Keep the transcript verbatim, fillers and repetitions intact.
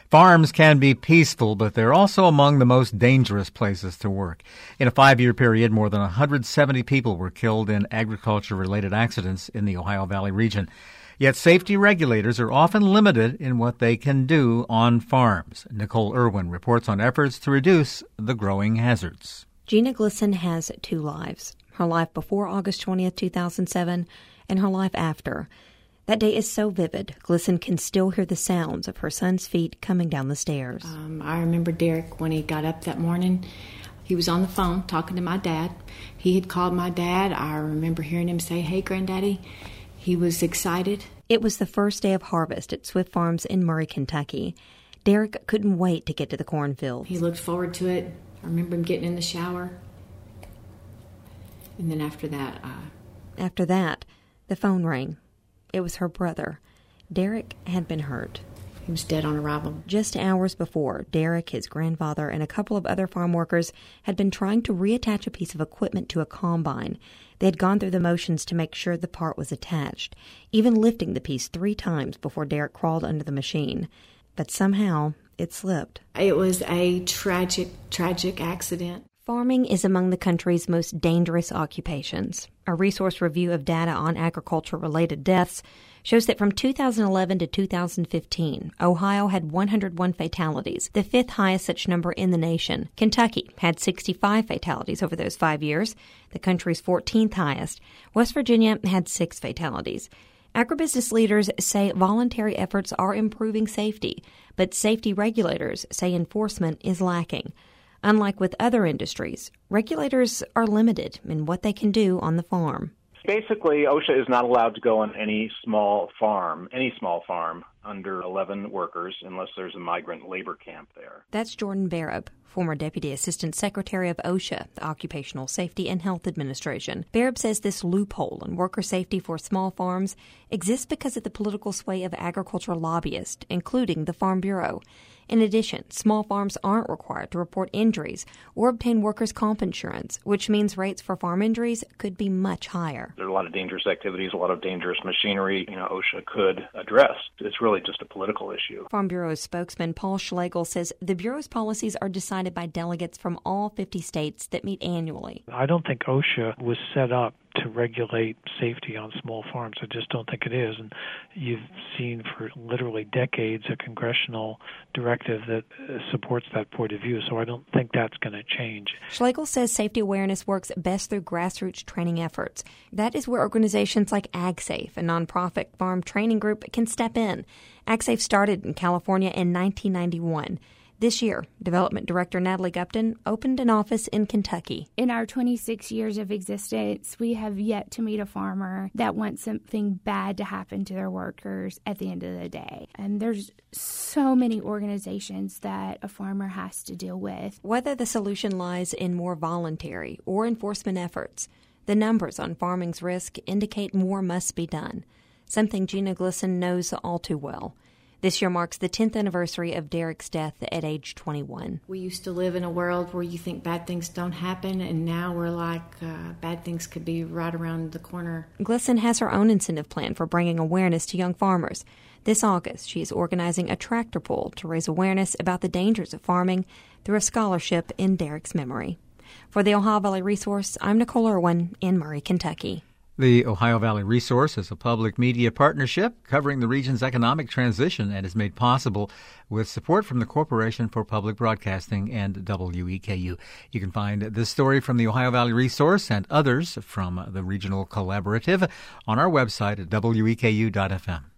Farms can be peaceful, but they're also among the most dangerous places to work. In a five-year period, more than one hundred seventy people were killed in agriculture-related accidents in the Ohio Valley region. Yet safety regulators are often limited in what they can do on farms. Nicole Irwin reports on efforts to reduce the growing hazards. Gina Glisson has two lives, her life before August twentieth, two thousand seven, and her life after. That day is so vivid, Glisson can still hear the sounds of her son's feet coming down the stairs. Um, I remember Derek when he got up that morning. He was on the phone talking to my dad. He had called my dad. I remember hearing him say, "Hey, Granddaddy." He was excited. It was the first day of harvest at Swift Farms in Murray, Kentucky. Derek couldn't wait to get to the cornfields. He looked forward to it. I remember him getting in the shower. And then after that... Uh, after that, the phone rang. It was her brother. Derek had been hurt. He was dead on arrival. Just hours before, Derek, his grandfather, and a couple of other farm workers had been trying to reattach a piece of equipment to a combine. They had gone through the motions to make sure the part was attached, even lifting the piece three times before Derek crawled under the machine. But somehow, it slipped. It was a tragic, tragic accident. Farming is among the country's most dangerous occupations. A resource review of data on agriculture-related deaths shows that from two thousand eleven to two thousand fifteen, Ohio had one hundred one fatalities, the fifth highest such number in the nation. Kentucky had sixty-five fatalities over those five years, the country's fourteenth highest. West Virginia had six fatalities. Agribusiness leaders say voluntary efforts are improving safety, but safety regulators say enforcement is lacking. Unlike with other industries, regulators are limited in what they can do on the farm. Basically, OSHA is not allowed to go on any small farm, any small farm under eleven workers unless there's a migrant labor camp there. That's Jordan Barab, former Deputy Assistant Secretary of OSHA, the Occupational Safety and Health Administration. Barab says this loophole in worker safety for small farms exists because of the political sway of agriculture lobbyists, including the Farm Bureau. In addition, small farms aren't required to report injuries or obtain workers' comp insurance, which means rates for farm injuries could be much higher. There are a lot of dangerous activities, a lot of dangerous machinery, you know, OSHA could address. It's really just a political issue. Farm Bureau spokesman Paul Schlegel says the Bureau's policies are decided by delegates from all fifty states that meet annually. I don't think OSHA was set up to regulate safety on small farms. I just don't think it is. And you've seen for literally decades a congressional directive that uh, supports that point of view, so I don't think that's going to change. Schlegel says safety awareness works best through grassroots training efforts. That is where organizations like AgSafe, a nonprofit farm training group, can step in. AgSafe started in California in nineteen ninety-one. This year, Development Director Natalie Gupton opened an office in Kentucky. In our twenty-six years of existence, we have yet to meet a farmer that wants something bad to happen to their workers at the end of the day. And there's so many organizations that a farmer has to deal with. Whether the solution lies in more voluntary or enforcement efforts, the numbers on farming's risk indicate more must be done, something Gina Glisson knows all too well. This year marks the tenth anniversary of Derek's death at age twenty-one. We used to live in a world where you think bad things don't happen, and now we're like, uh, bad things could be right around the corner. Glisson has her own incentive plan for bringing awareness to young farmers. This August, she is organizing a tractor pull to raise awareness about the dangers of farming through a scholarship in Derek's memory. For the Ohio Valley Resource, I'm Nicole Irwin in Murray, Kentucky. The Ohio Valley Resource is a public media partnership covering the region's economic transition and is made possible with support from the Corporation for Public Broadcasting and W E K U. You can find this story from the Ohio Valley Resource and others from the Regional Collaborative on our website at W E K U dot F M.